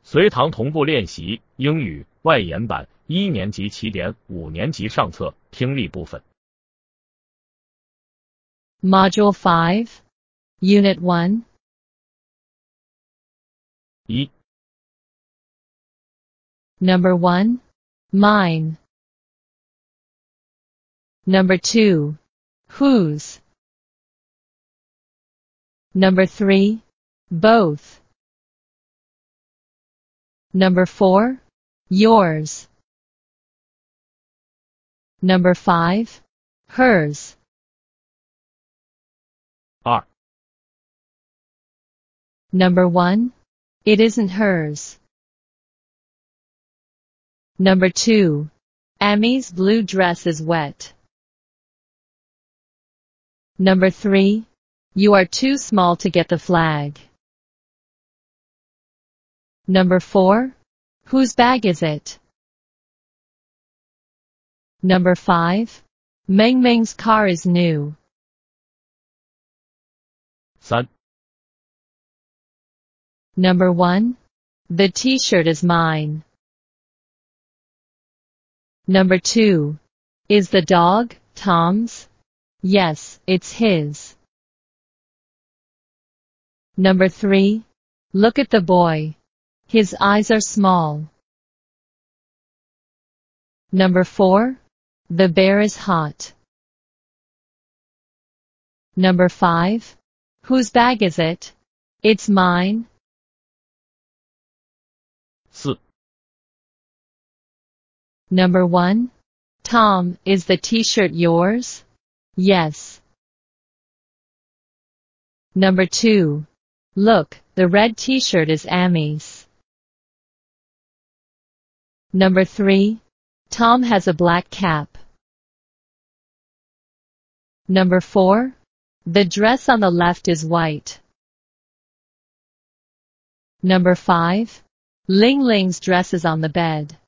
随堂同步练习英语外延版1年级起点5年级上册听力部分。 Module 5, Unit 1. 1. Number 1. Mine. Number 2. Whose. Number 3. Both. Number 4. Yours. Number 5. Hers. 2. Number 1. It isn't hers. Number 2. Amy's blue dress is wet. Number 3. You are too small to get the flag. Number 4. Whose bag is it? Number 5. Meng Meng's car is new. 3. Number 1. The t-shirt is mine. Number 2. Is the dog Tom's? Yes, it's his. Number 3. Look at the boy. His eyes are small. Number 4. The bear is hot. Number 5. Whose bag is it? It's mine. 4. Number 1. Tom, is the t-shirt yours? Yes. Number 2. Look, the red t-shirt is Amy's. Number 3. Tom has a black cap. Number 4. The dress on the left is white. Number 5. Ling Ling's dress is on the bed.